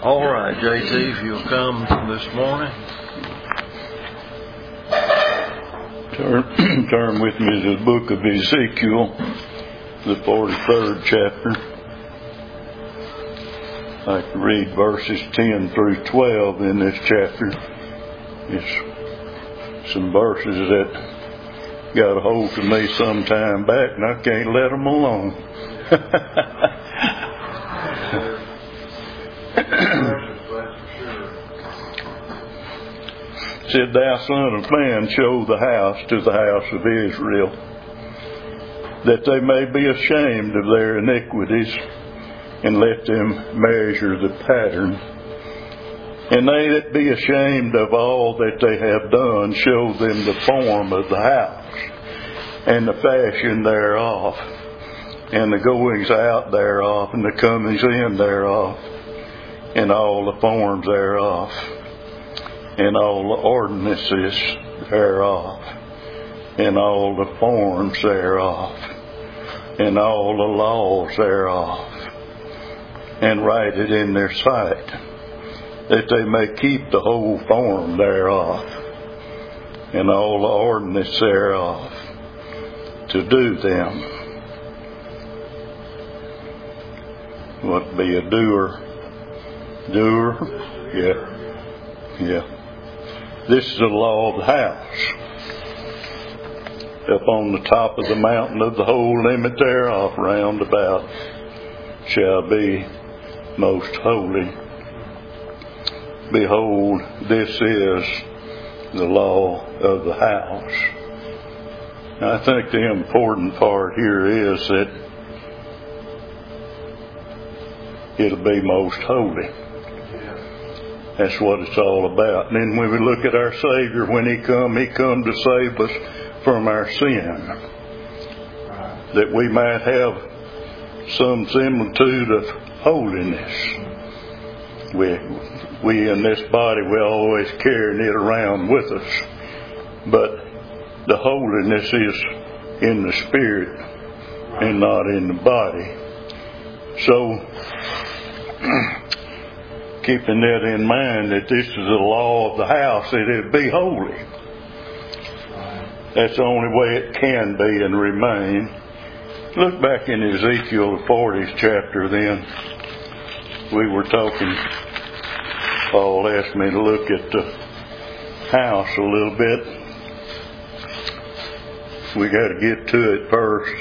All right, JT, if you'll come this morning. Turn with me to the book of Ezekiel, the 43rd chapter. I can read verses 10 through 12 in this chapter. It's some verses that got a hold of me some time back, and I can't let them alone. Said, "Thou son of man, show the house to the house of Israel, that they may be ashamed of their iniquities, and let them measure the pattern. And they that be ashamed of all that they have done, show them the form of the house, and the fashion thereof, and the goings out thereof, and the comings in thereof, and all the forms thereof, and all the ordinances thereof, and all the forms thereof, and all the laws thereof, and write it in their sight, that they may keep the whole form thereof, and all the ordinance thereof, to do them." What be a doer? Doer? Yeah. This is the law of the house. Up on the top of the mountain of the whole limit thereof round about shall be most holy. Behold, this is the law of the house. I think the important part here is that it'll be most holy. That's what it's all about. And then when we look at our Savior, when He come to save us from our sin, that we might have some similitude of holiness. We in this body, we always carrying it around with us, but the holiness is in the spirit and not in the body. So, keeping that in mind, that this is the law of the house, that it be holy. That's the only way it can be and remain. Look back in Ezekiel, the 40th chapter then. We were talking, Paul asked me to look at the house a little bit. We got to get to it first.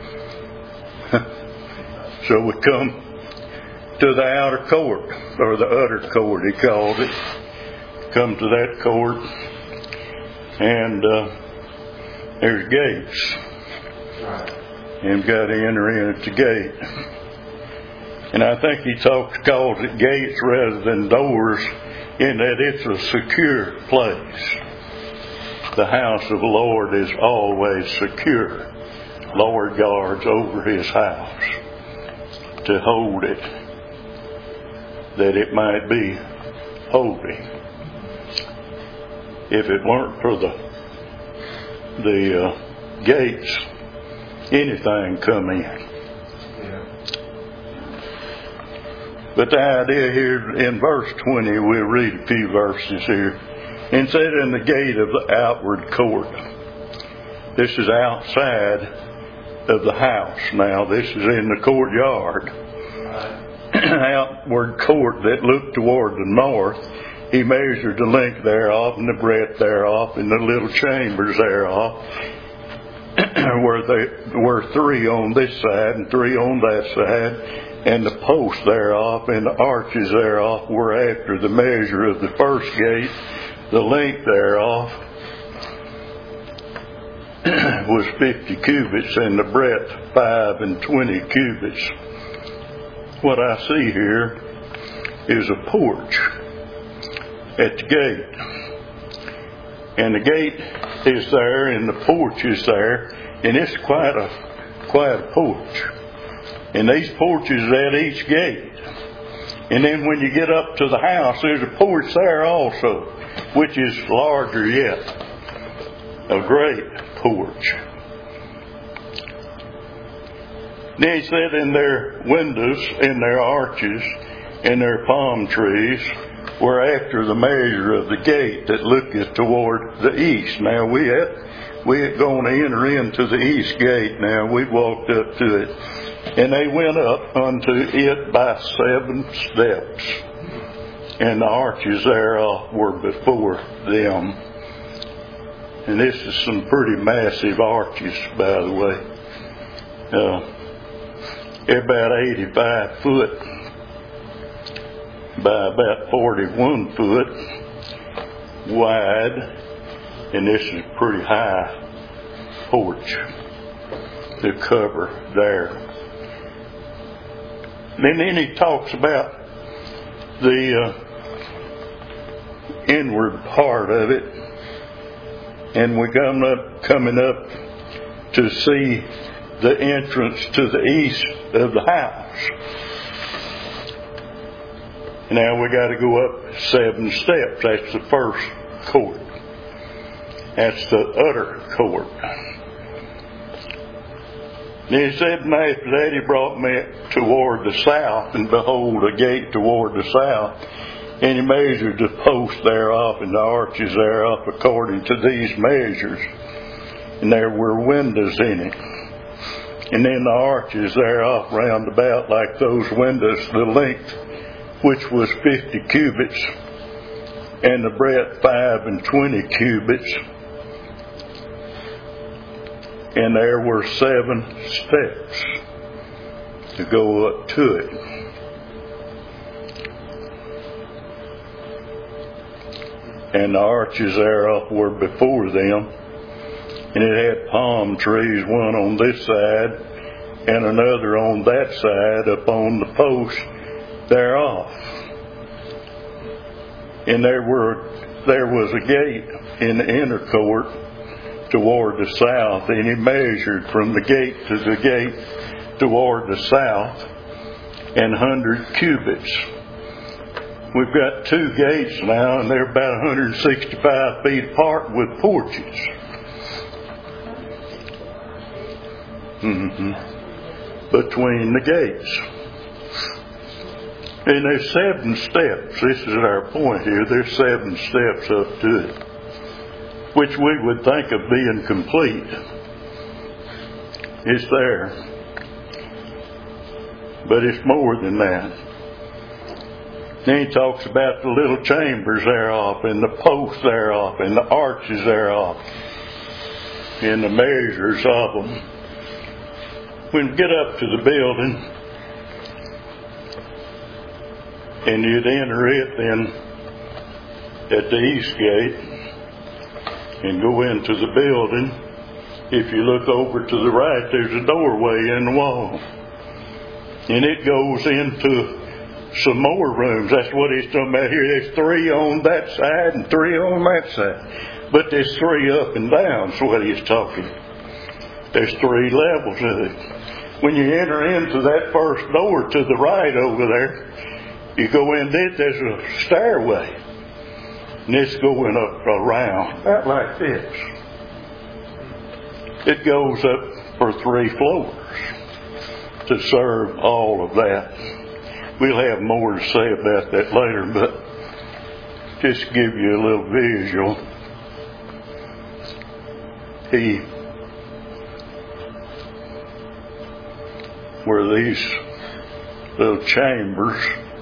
So we come to the outer court, or the utter court, he called it. Come to that court, and there's gates. And we've got to enter in at the gate. And I think he calls it gates rather than doors, in that it's a secure place. The house of the Lord is always secure. Lord guards over His house to hold it, that it might be holy. If it weren't for the gates, anything come in. But the idea here in verse 20, we'll read a few verses here. And said, "In the gate of the outward court." This is outside of the house now. This is in the courtyard. Outward court that looked toward the north. He measured the length thereof and the breadth thereof and the little chambers thereof, where there were 3 on this side and 3 on that side, and the posts thereof and the arches thereof were after the measure of the first gate. The length thereof was 50 cubits, and the breadth 25 cubits. What I see here is a porch at the gate. And the gate is there, and the porch is there, and it's quite a porch. And these porches at each gate. And then when you get up to the house, there's a porch there also, which is larger yet. A great porch. Then he said, in their windows, in their arches, and their palm trees were after the measure of the gate that looketh toward the east. Now we ain't going to enter into the east gate now. We walked up to it. And they went up unto it by 7 steps. And the arches thereof were before them. And this is some pretty massive arches, by the way. They're about 85 foot by about 41 foot wide. And this is a pretty high porch to cover there. And then he talks about the inward part of it. And we're coming up to see the entrance to the east of the house. Now we got to go up 7 steps. That's the first court. That's the utter court. And he said, and after that he brought me toward the south, and behold, a gate toward the south. And he measured the posts thereof and the arches thereof according to these measures. And there were windows in it. And then the arches thereof round about like those windows, the length which was 50 cubits, and the breadth 25 cubits. And there were 7 steps to go up to it. And the arches thereof were before them. And it had palm trees, one on this side and another on that side upon the post thereof. And there was a gate in the inner court toward the south, and he measured from the gate to the gate toward the south 100 cubits. We've got 2 gates now, and they're about 165 feet apart with porches. Between the gates. And there's 7 steps. This is our point here. There's 7 steps up to it, which we would think of being complete. It's there. But it's more than that. Then he talks about the little chambers thereof, and the posts thereof, and the arches thereof, and the measures of them. When we get up to the building, and you'd enter it then at the east gate, and go into the building. If you look over to the right, there's a doorway in the wall. And it goes into some more rooms. That's what he's talking about here. There's 3 on that side and 3 on that side. But there's 3 up and down. That's what he's talking. There's 3 levels of it. When you enter into that first door to the right over there, you go in it, there's a stairway. And it's going up around, about like this. It goes up for 3 floors to serve all of that. We'll have more to say about that later, but just to give you a little visual. Where these little chambers,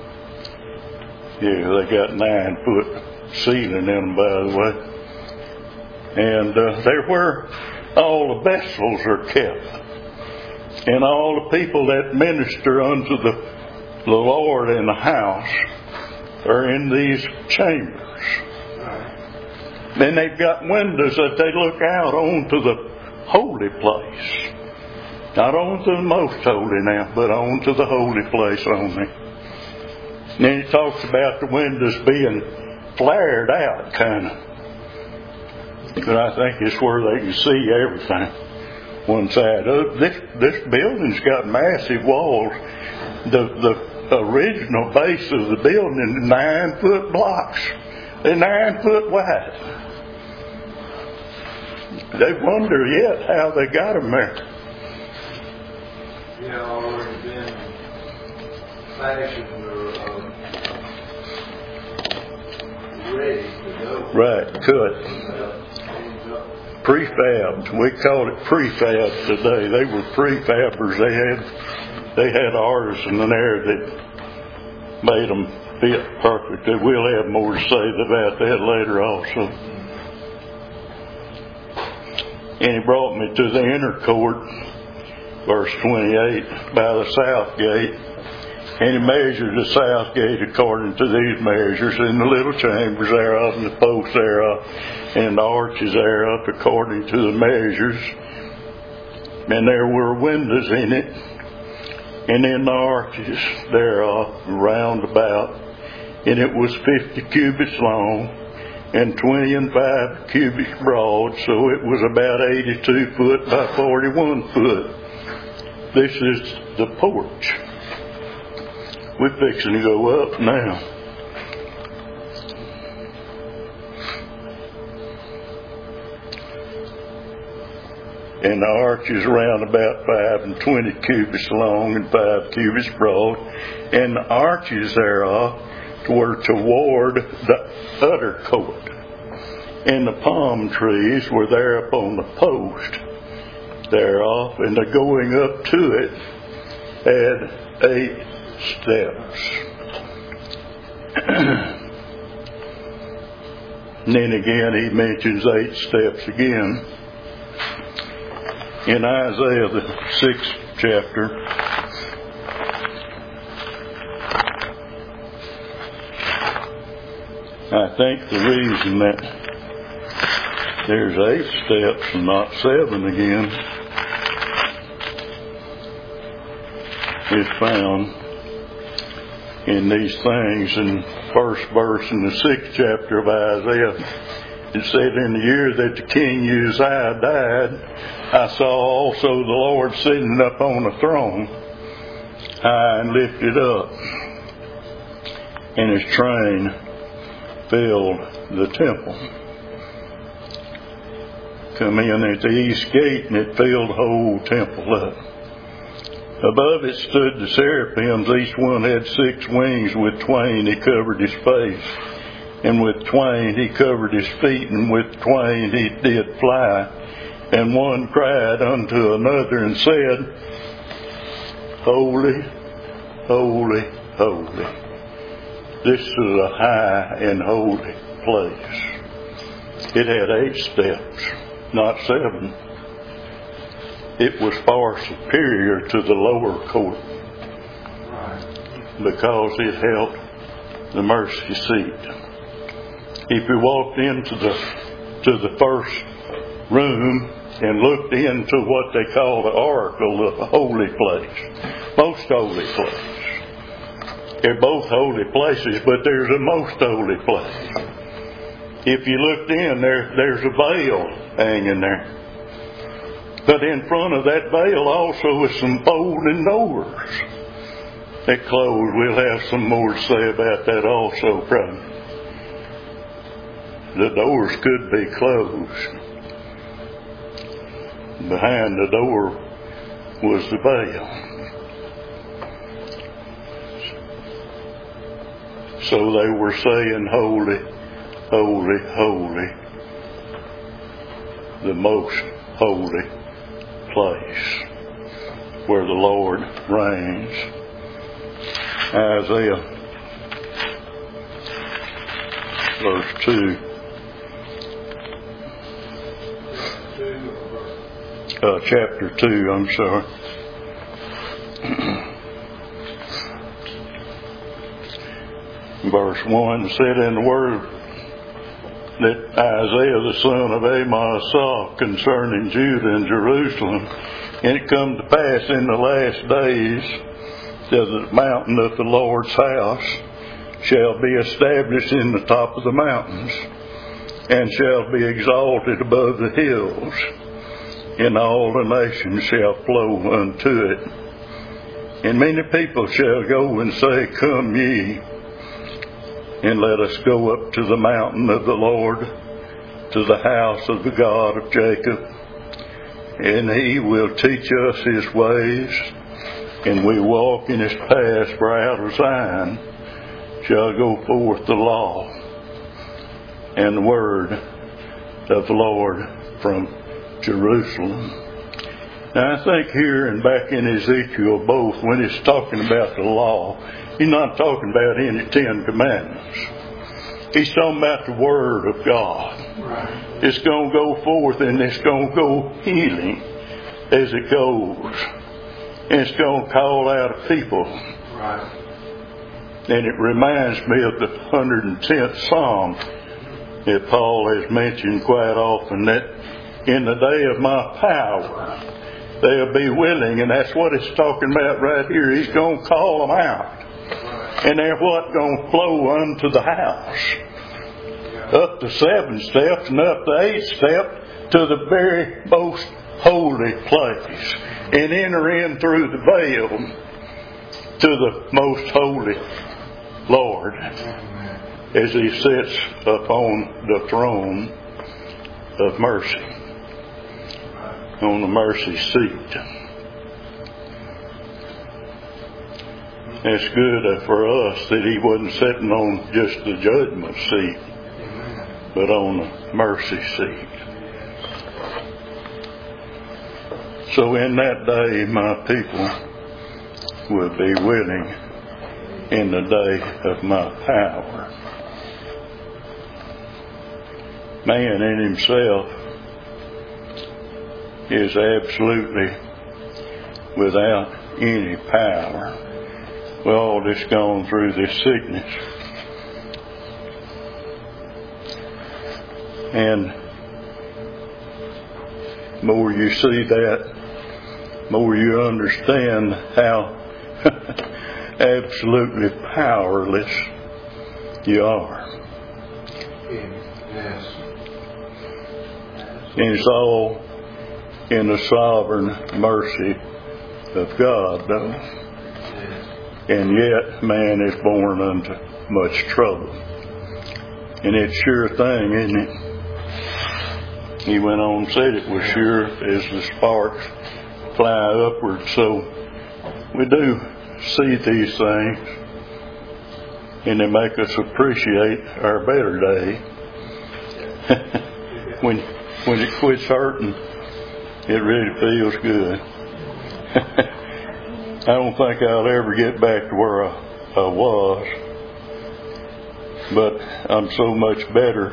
yeah, they got 9-foot ceiling in them, by the way. And they're where all the vessels are kept. And all the people that minister unto the Lord in the house are in these chambers. Then they've got windows that they look out onto the holy place. Not onto the most holy now, but onto the holy place only. And then he talks about the windows being flared out, kind of. But I think it's where they can see everything. One side. This building's got massive walls. The original base of the building is 9-foot blocks. They're 9 foot wide. They wonder yet how they got them there. Already been fashioned or Right, cut. Prefabbed. We call it prefab today. They were prefabbers. They had artisan in there that made them fit perfectly. We'll have more to say about that later also. And he brought me to the inner court, verse 28, by the south gate. And he measured the south gate according to these measures, and the little chambers thereof, and the posts thereof, and the arches thereof, according to the measures. And there were windows in it, and in the arches thereof, round about. And it was 50 cubits long, and 25 cubits broad, so it was about 82 foot by 41 foot. This is the porch. We're fixing to go up now. And the arch is around about 5 cubits long and 5 cubits broad. And the arches thereof were toward the utter court. And the palm trees were there upon the post thereof, and the going up to it had 8 steps. And then again he mentions 8 steps again in Isaiah the 6th chapter. I think the reason that there's 8 steps and not 7 again is found in these things. In first verse in the 6th chapter of Isaiah, it said, in the year that the king Uzziah died, I saw also the Lord sitting upon a throne, high and lifted up, and his train filled the temple. Come in at the east gate, and it filled the whole temple up. Above it stood the seraphims. Each one had 6 wings. With twain he covered his face, and with twain he covered his feet, and with twain he did fly. And one cried unto another and said, Holy, holy, holy. This is a high and holy place. It had 8 steps, not 7. It was far superior to the lower court because it held the mercy seat. If you walked into the first room and looked into what they call the oracle, the holy place, most holy place. They're both holy places, but there's a most holy place. If you looked in, there's a veil hanging there. But in front of that veil also is some folding doors that close. We'll have some more to say about that also, probably. The doors could be closed. Behind the door was the veil. So they were saying, Holy, holy, holy, the most holy place where the Lord reigns. Isaiah verse 2. Chapter 2, I'm sorry. Verse 1 said, in the word that Isaiah the son of Amos saw concerning Judah and Jerusalem, and it come to pass in the last days that the mountain of the Lord's house shall be established in the top of the mountains, and shall be exalted above the hills, and all the nations shall flow unto it. And many people shall go and say, Come ye, and let us go up to the mountain of the Lord, to the house of the God of Jacob. And he will teach us his ways, and we walk in his paths. For out of Zion shall go forth the law and the word of the Lord from Jerusalem. Now I think here and back in Ezekiel both, when it's talking about the law, he's not talking about any 10 commandments. He's talking about the word of God. Right. It's going to go forth and it's going to go healing as it goes. And it's going to call out a people. Right. And it reminds me of the 110th Psalm that Paul has mentioned quite often, that in the day of my power they'll be willing, and that's what it's talking about right here. He's going to call them out. And they're what? Going to flow unto the house. Up the 7 steps and up the 8th step to the very most holy place. And enter in through the veil to the most holy Lord as He sits upon the throne of mercy, on the mercy seat. It's good for us that He wasn't sitting on just the judgment seat, but on the mercy seat. So in that day, my people will be willing in the day of my power. Man in himself is absolutely without any power. We're all just going through this sickness. And more you see that, more you understand how absolutely powerless you are. Yes. And it's all in the sovereign mercy of God, though. And yet man is born unto much trouble. And it's sure thing, isn't it? He went on and said it was sure as the sparks fly upward. So we do see these things, and they make us appreciate our better day. when it quits hurting, it really feels good. I don't think I'll ever get back to where I was, but I'm so much better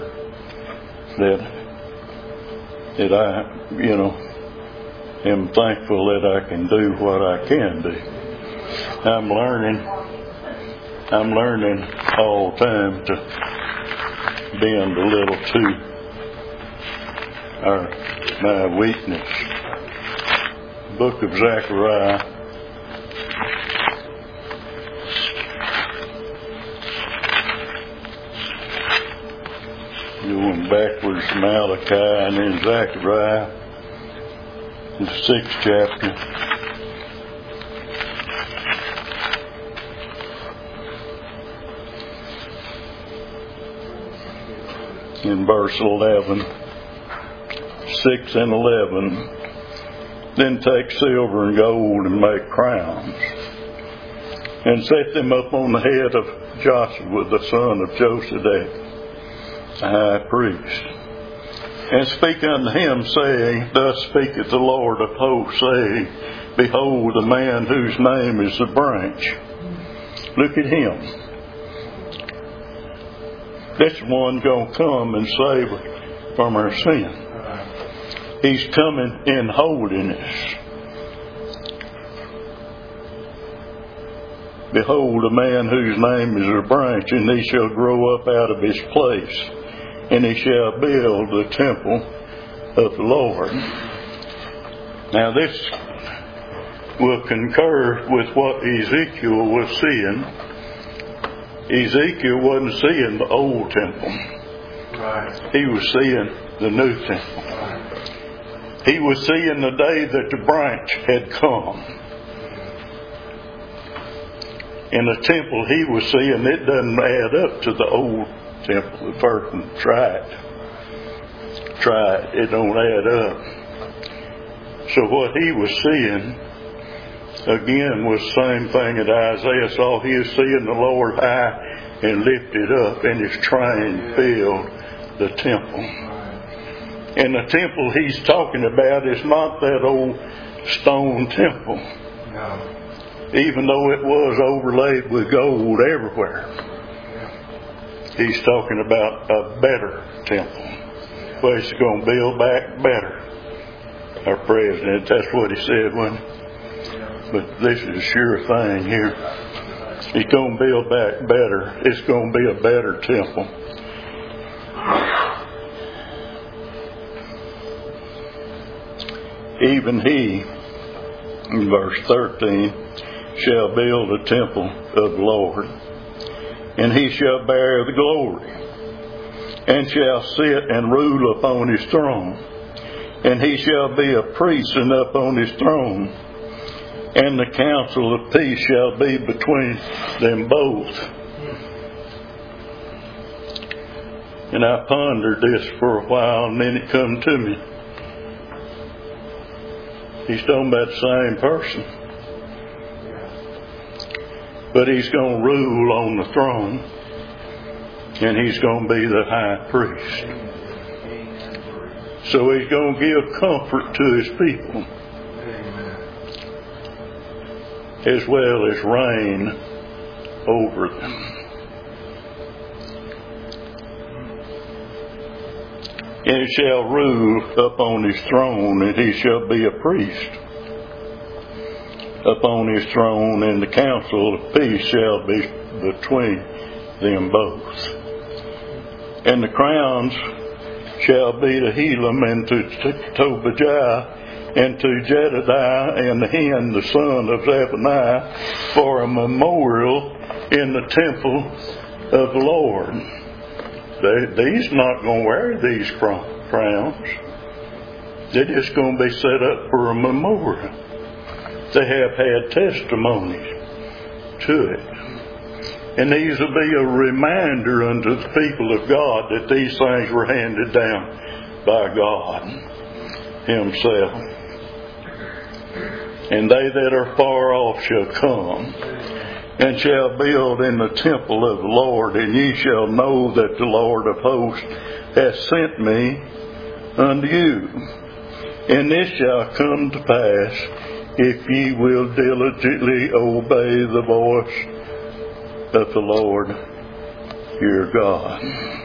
that I, am thankful that I can do what I can do. I'm learning all the time to bend a little to my weakness. Book of Zechariah, going backwards to Malachi and then Zechariah, the 6th chapter. In verse 11, 6 and 11, then take silver and gold and make crowns, and set them up on the head of Joshua the son of Josedech, the high priest, and speak unto him, saying, Thus speaketh the Lord of hosts, saying, Behold, the man whose name is the branch. Look at him. This one going to come and save us from our sin. He's coming in holiness. Behold, a man whose name is a branch, and he shall grow up out of his place, and he shall build the temple of the Lord. Now this will concur with what Ezekiel was seeing. Ezekiel wasn't seeing the old temple. Right. He was seeing the new temple. Right. He was seeing the day that the branch had come. In the temple he was seeing, it doesn't add up to the old temple. The first one, try it. It don't add up. So what he was seeing, again, was the same thing that Isaiah saw. He was seeing the Lord high and lifted up, and his train filled the temple. And the temple he's talking about is not that old stone temple. No. Even though it was overlaid with gold everywhere. He's talking about a better temple. Well, he's going to build back better. Our president, that's what he said, wasn't he? But this is a sure thing here. He's going to build back better. It's going to be a better temple. Even he, in verse 13, shall build a temple of the Lord, and he shall bear the glory, and shall sit and rule upon his throne, and he shall be a priest and upon his throne, and the counsel of peace shall be between them both. And I pondered this for a while, and then it come to me. He's talking about the same person. But he's going to rule on the throne, and he's going to be the high priest. So he's going to give comfort to his people, as well as reign over them. And he shall rule upon his throne, and he shall be a priest upon his throne, and the counsel of peace shall be between them both. And the crowns shall be to Helam, and to Tobijah, and to Jedediah, and Hen, the son of Zephaniah, for a memorial in the temple of the Lord. These not going to wear these crowns. They're just going to be set up for a memorial. They have had testimonies to it. And these will be a reminder unto the people of God that these things were handed down by God Himself. And they that are far off shall come, and shall build in the temple of the Lord, and ye shall know that the Lord of hosts hath sent me unto you. And this shall come to pass, if ye will diligently obey the voice of the Lord your God.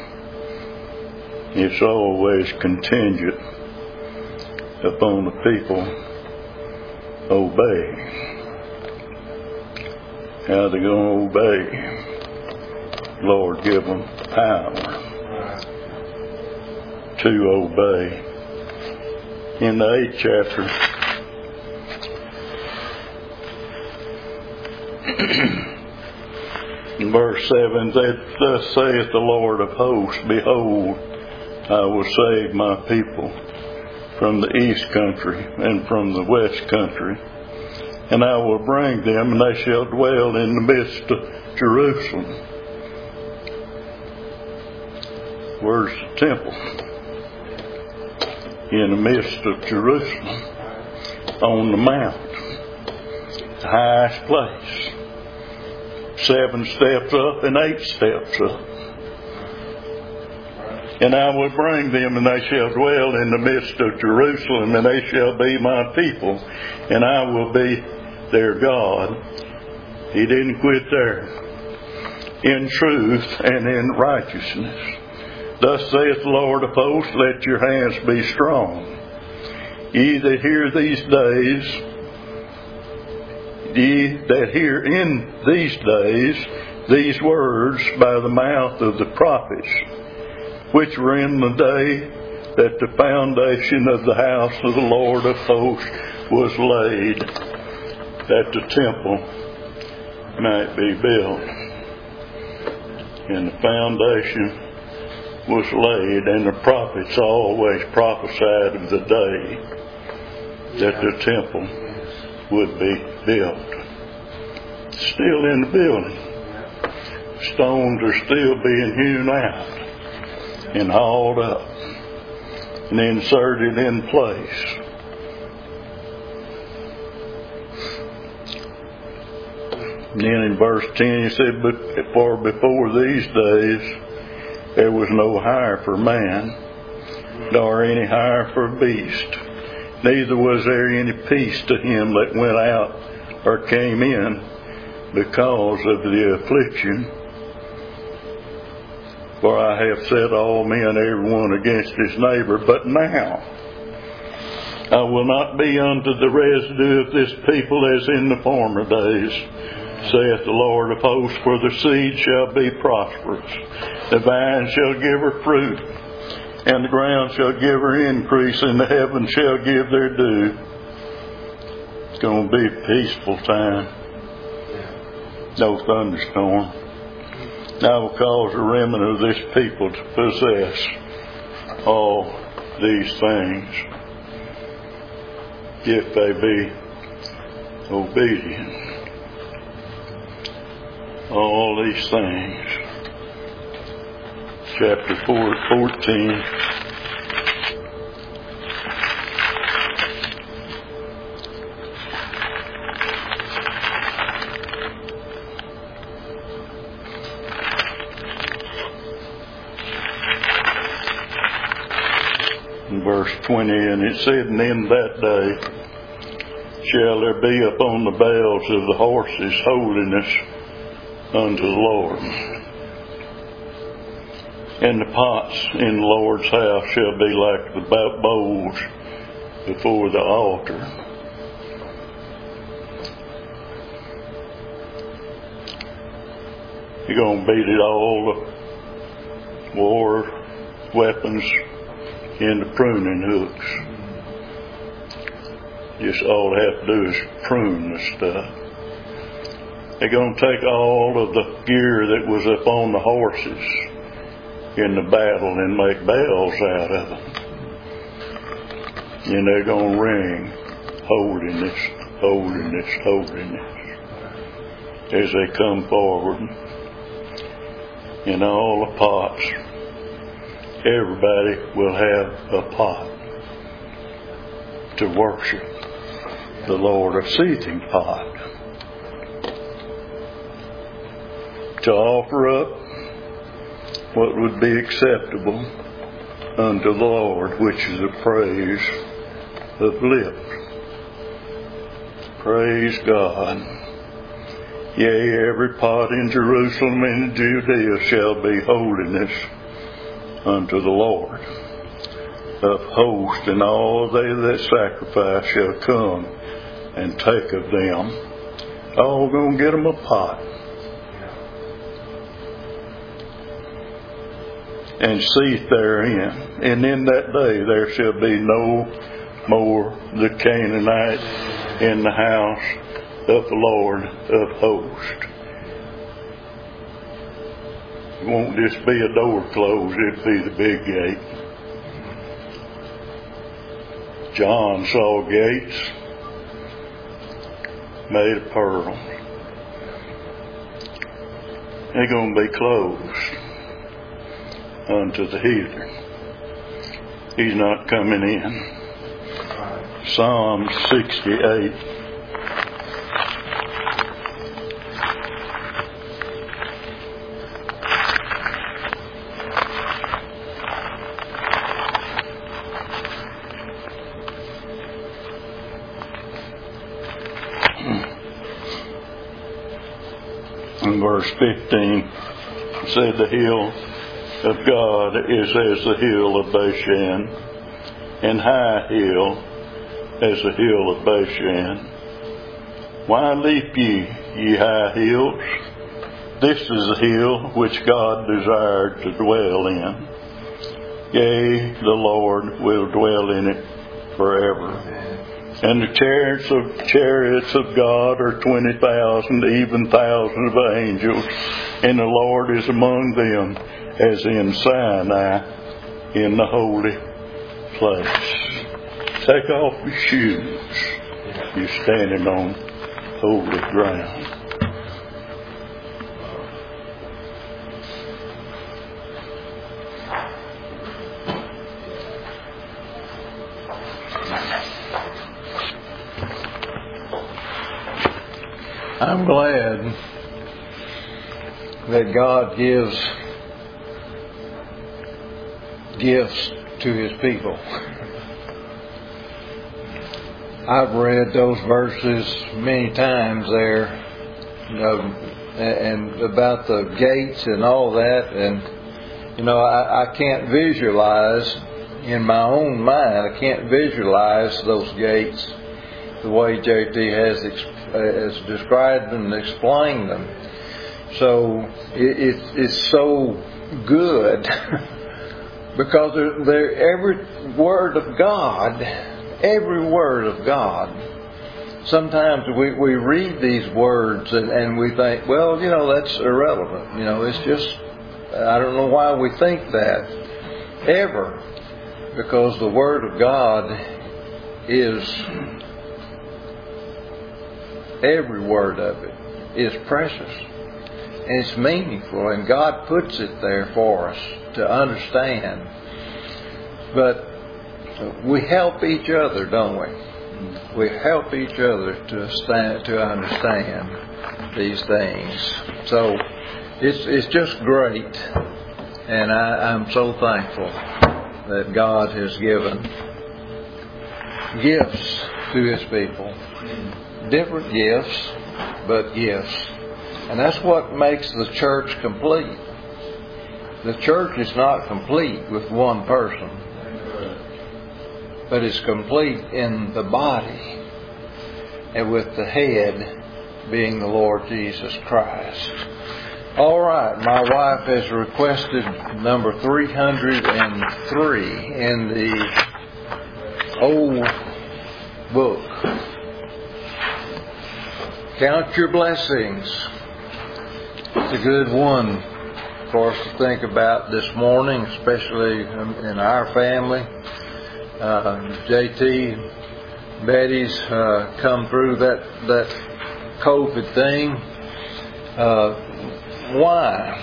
It's always contingent upon the people obeying. How they going to obey? Lord, give them power to obey. In the 8th chapter, in verse 7, thus saith the Lord of hosts, behold, I will save my people from the east country and from the west country, and I will bring them, and they shall dwell in the midst of Jerusalem. Where's the temple? In the midst of Jerusalem, on the mount, the highest place. 7 steps up and 8 steps up. And I will bring them, and they shall dwell in the midst of Jerusalem, and they shall be my people, and I will be their God. He didn't quit there. In truth and in righteousness. Thus saith the Lord of hosts, let your hands be strong. Ye that hear these days, ye that hear in these days these words by the mouth of the prophets, which were in the day that the foundation of the house of the Lord of hosts was laid, that the temple might be built. And the foundation was laid, and the prophets always prophesied of the day that the temple would be built. Still in the building. Stones are still being hewn out and hauled up and inserted in place. And then in verse 10 he said, but for before these days there was no hire for man, nor any hire for beast. Neither was there any peace to him that went out or came in because of the affliction. For I have set all men, every one against his neighbor. But now I will not be unto the residue of this people as in the former days, saith the Lord of hosts, for the seed shall be prosperous, the vine shall give her fruit, and the ground shall give her increase, and the heavens shall give their due. It's going to be a peaceful time. No thunderstorm. I will cause the remnant of this people to possess all these things, if they be obedient. All these things. Chapter 14. Verse 20, and it said, and in that day shall there be upon the bells of the horses holiness unto the Lord. And the pots in the Lord's house shall be like the bowls before the altar. You're going to beat it all, the war weapons into pruning hooks. Just all they have to do is prune the stuff. They're going to take all of the gear that was up on the horses in the battle and make bells out of them. And they're going to ring, holiness, holiness, holiness, as they come forward. And all the pots, everybody will have a pot to worship the Lord, a seething pot, to offer up what would be acceptable unto the Lord, which is a praise of lips. Praise God. Yea, every pot in Jerusalem and in Judea shall be holiness unto the Lord of hosts, and all they that sacrifice shall come and take of them. All going to get them a pot and seeth therein. And in that day there shall be no more the Canaanite in the house of the Lord of hosts. It won't just be a door closed, it'll be the big gate. John saw gates made of pearl. They're going to be closed unto the heathen. He's not coming in. Psalm 68. In verse 15, said the hill of God is as the hill of Bashan, and high hill as the hill of Bashan. Why leap ye, ye high hills? This is the hill which God desired to dwell in. Yea, the Lord will dwell in it forever. And the chariots of God are 20,000, even thousands of angels, and the Lord is among them, as in Sinai, in the holy place. Take off your shoes. You're standing on holy ground. I'm glad that God gives gifts to His people. I've read those verses many times there, and about the gates and all that, and I can't visualize in my own mind. I can't visualize those gates the way JT has described them and explained them. So it's so good because every word of God. Every word of God. Sometimes we read these words and we think, well, that's irrelevant. It's just, I don't know why we think that. Ever. Because the Word of God is, every word of it is precious. And it's meaningful. And God puts it there for us to understand. But we help each other, don't we? We help each other to understand these things. So it's just great, and I'm so thankful that God has given gifts to His people. Different gifts, but gifts. And that's what makes the church complete. The church is not complete with one person, but it's complete in the body, and with the head being the Lord Jesus Christ. All right, my wife has requested number 303 in the old book. Count your blessings. It's a good one for us to think about this morning, especially in our family. JT, Betty's come through that COVID thing. Why?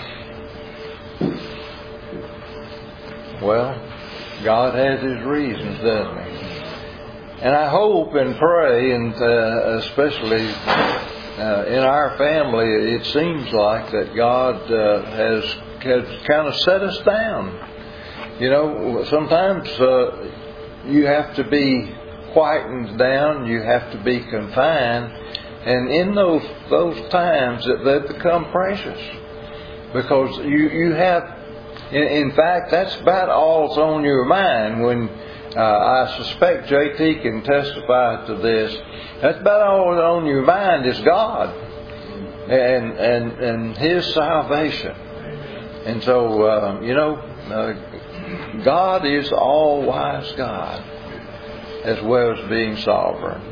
Well, God has His reasons, doesn't He? And I hope and pray, and especially in our family, it seems like that God has kind of set us down. Sometimes you have to be quietened down, you have to be confined, and in those times they become precious, because you have, in fact, that's about all that's on your mind. When I suspect JT can testify to this, that's about all that's on your mind is God and His salvation. And so God is all-wise God, as well as being sovereign.